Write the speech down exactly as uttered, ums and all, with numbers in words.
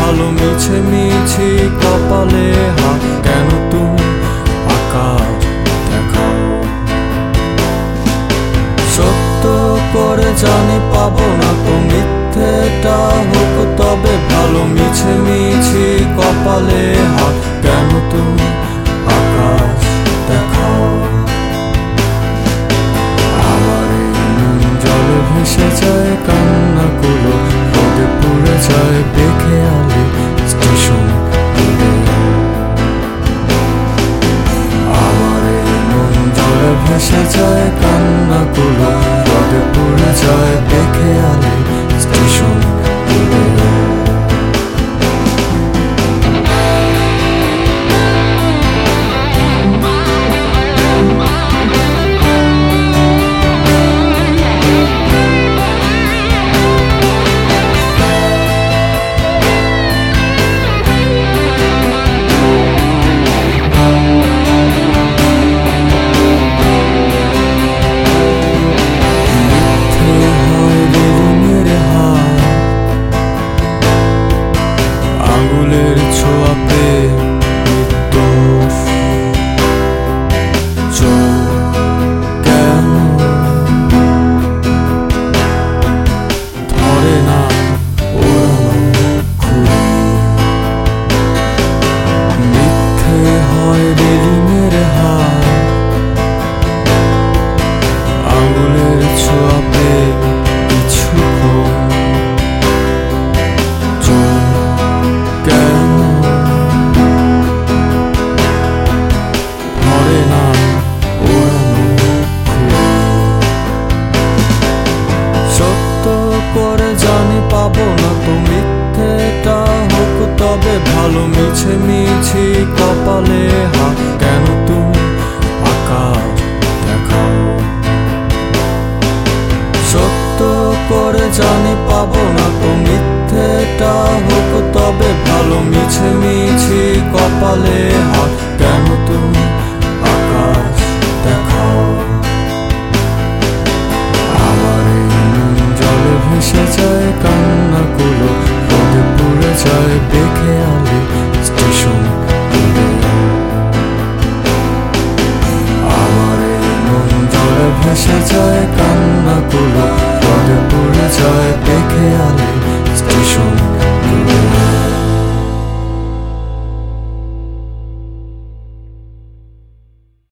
ভালো মিছে মিছি কপালে হাত, কেন তুমি আকাশ দেখাও? সত্য করে জানি পাবো না তো মিথ্যেটা হোক তবে ভালো মিছে মিছি কপালে হাত, কেন তুমি আকাশ দেখাও? আমার এই মন জলে ভেসে যায় কান্নাগুলো, রোদে পুড়ে যায় দেখে আলি স্টেশন। আমার এই মন জলে ভেসে যায় কান্নাগুলো, রোদে পুড়ে যায় দেখে আলি স্টেশন। আঙুলের ছোঁয়াতে নির্দোষ চোখ কেন ধরে না ওড়ানো ঘুড়ি? মিথ্যে হয় রেলিংয়ের হাত, আঙুলের ছোঁয়াতে কিছুক্ষণ করে জানি পাবো না তো মিথ্যেটা হোক তবে ভালো মিছে মিছি কপালে হাত, কেন তুমি আকাশ দেখাও? সত্য করে জানি পাবো না তো মিথ্যেটা হোক তবে ভালো মিছে মিছি কপালে হাত, কেন তুমি আকাশ দেখাও? ভেসে যায় কান্নাগুলো, রোদে পুড়ে যায় দেখে আলি স্টেশন। আমার এই মন জলে ভেসে যায়।